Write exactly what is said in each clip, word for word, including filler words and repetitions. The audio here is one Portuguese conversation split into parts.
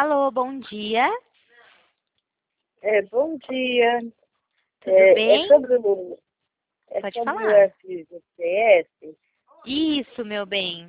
Alô, bom dia. É, bom dia. Tudo É, bem? é sobre o, é Pode sobre o falar. F G T S. Isso, meu bem.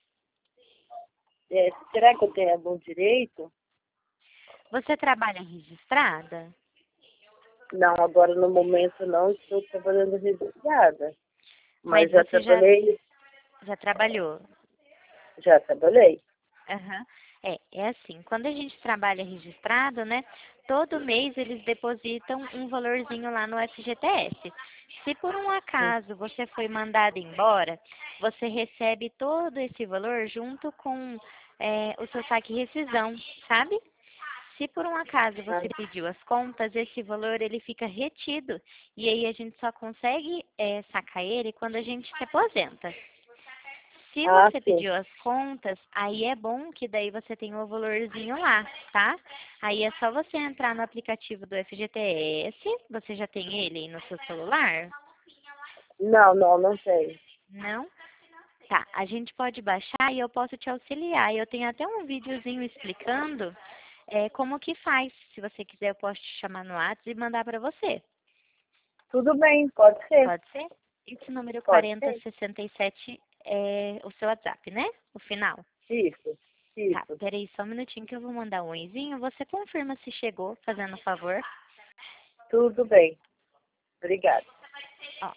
É, será que eu tenho algum direito? Você trabalha registrada? Não, agora no momento não estou trabalhando registrada. Mas Mas já você já, trabalhei, já trabalhou? já trabalhei. Aham. É, é assim, quando a gente trabalha registrado, né? Todo mês eles depositam um valorzinho lá no F G T S. Se por um acaso você foi mandado embora, você recebe todo esse valor junto com é, o seu saque rescisão, sabe? Se por um acaso Ah, você pediu as contas, esse valor ele fica retido e aí a gente só consegue é, sacar ele quando a gente se aposenta. Se ah, você sim. pediu as contas, aí é bom que daí você tem o valorzinho lá, tá? Aí é só você entrar no aplicativo do F G T S, você já tem ele aí no seu celular? Não, não, não tenho. Não? Tá, a gente pode baixar e eu posso te auxiliar. Eu tenho até um videozinho explicando é, como que faz. Se você quiser, eu posso te chamar no WhatsApp e mandar para você. Tudo bem, pode ser. Pode ser? Esse número Pode quarenta ser. sessenta e sete é o seu WhatsApp, né? O final. Isso, Tá, isso. peraí só um minutinho que eu vou mandar um oizinho. Você confirma se chegou, fazendo um favor. Tudo bem. Obrigada. Ó,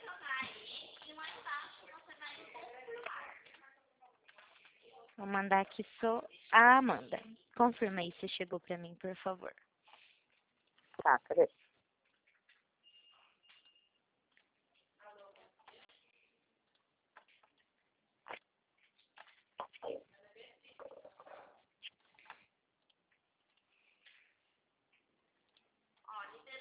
vou mandar aqui só a Amanda. Confirma aí se chegou pra mim, por favor. Tá, peraí.